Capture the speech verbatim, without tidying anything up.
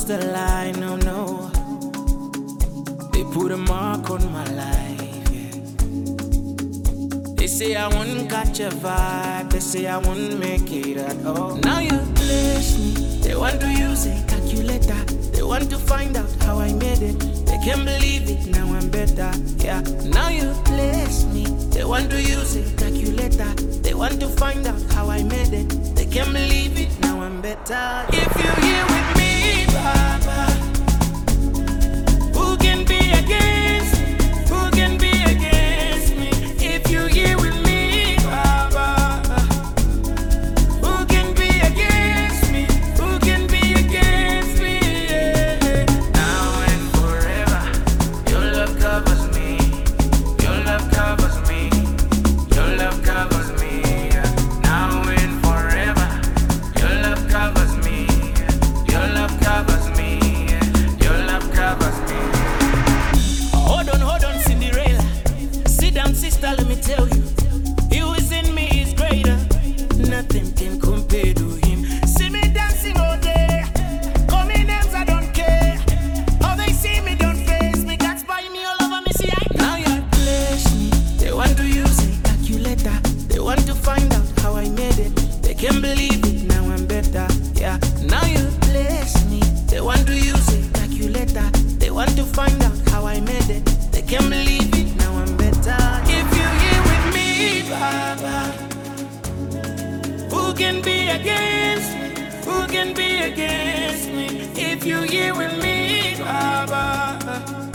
the line, no, no. They put a mark on my life, yeah. They say I won't catch a vibe, they say I won't make it at all. Now you bless me, they want to use a calculator. They want to find out how I made it. They can't believe it, now I'm better, yeah. Now you bless me, they want to use a calculator. They want to find out how I made it. They can't believe it, now I'm better. If you're here with me, Baba, who can be against me? Who can be against me? If you're here with me, Baba, who can be against me? Who can be against me? Yeah. Now and forever, your love covers me. Your love covers me. Your love covers me. Yeah. Now and forever, your love covers me. Your love covers me. Yeah. Your love covers me. Hold on, hold on, Cinderella. Sit down, sister, let me tell you. He who is in me is greater. Nothing can compare to him. See me dancing all day. Call me names, I don't care. How they see me, don't face me. That's by me all over me, see I. Now you bless me. They want to use a calculator. They want to find out how I made it. They can't believe it, now I'm better, yeah. Now you bless me. They want to use a calculator. They want to find out how I made it. They can't believe it, now I'm better. If you're here with me, Baba, who can be against me? Who can be against me? If you're here with me, Baba,